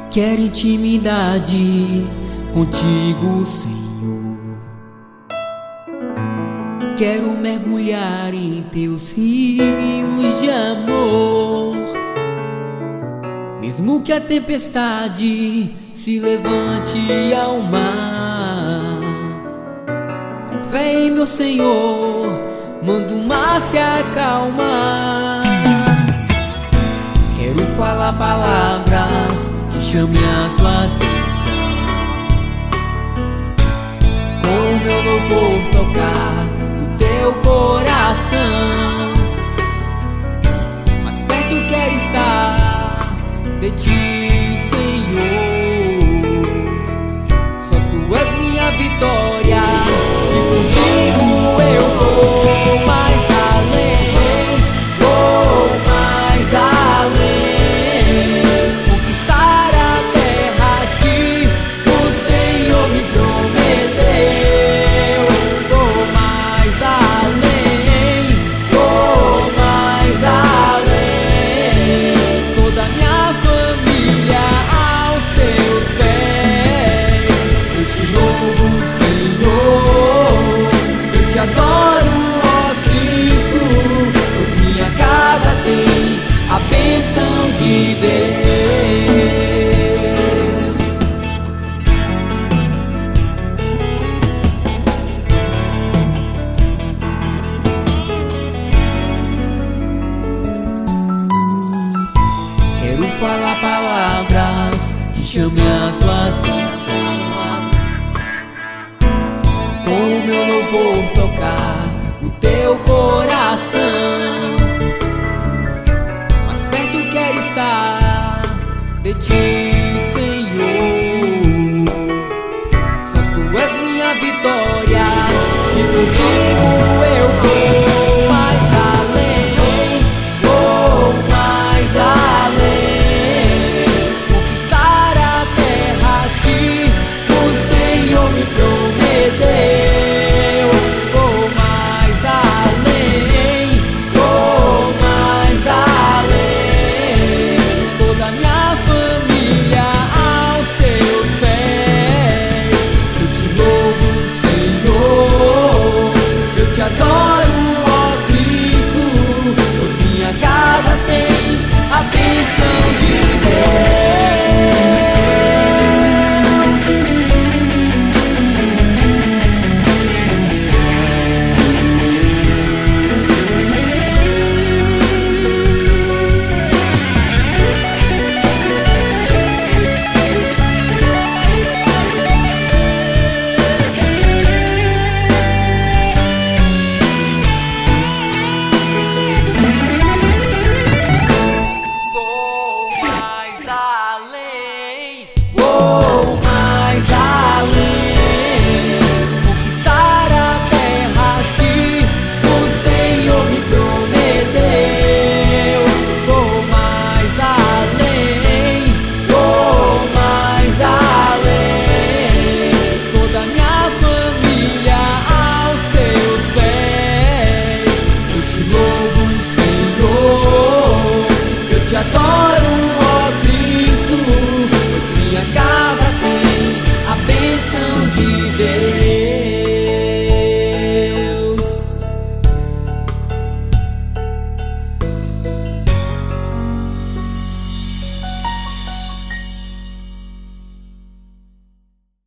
Quero intimidade contigo, Senhor. Quero mergulhar em teus rios de amor. Mesmo que a tempestade se levante ao mar, com fé em meu Senhor, manda o mar se acalmar. Quero falar palavras que chamem a tua atenção, com o meu louvor tocar o teu coração. Mais perto quero estar de ti, Senhor. Só tu és minha vitória e contigo eu vou mais além, vou mais além. Conquistar a terra que o Senhor me prometeu. Vou mais além, vou mais além. Toda minha família aos teus pés. Eu te louvo, Senhor, eu te adoro, ó Cristo, pois minha casa tem a bênção de Deus. Quero falar palavras que chamem a tua atenção, com o meu louvor tocar o teu coração. Mais perto quero estar de ti, Senhor. Só tu és minha vitória e contigo eu vou mais além, vou mais além. Conquistar a terra que o Senhor me prometeu. Vou mais além, vou mais além. Toda minha família aos teus pés. Eu te louvo, Senhor, eu te adoro, ó Cristo, pois minha casa tem a bênção de Deus. Vou mais além, vou mais além. Conquistar a terra que o Senhor me prometeu. Vou mais além, vou mais além. Toda minha família aos teus pés. Eu te louvo, Senhor, eu te adoro, ó Cristo, pois minha casa tem a bênção de Deus.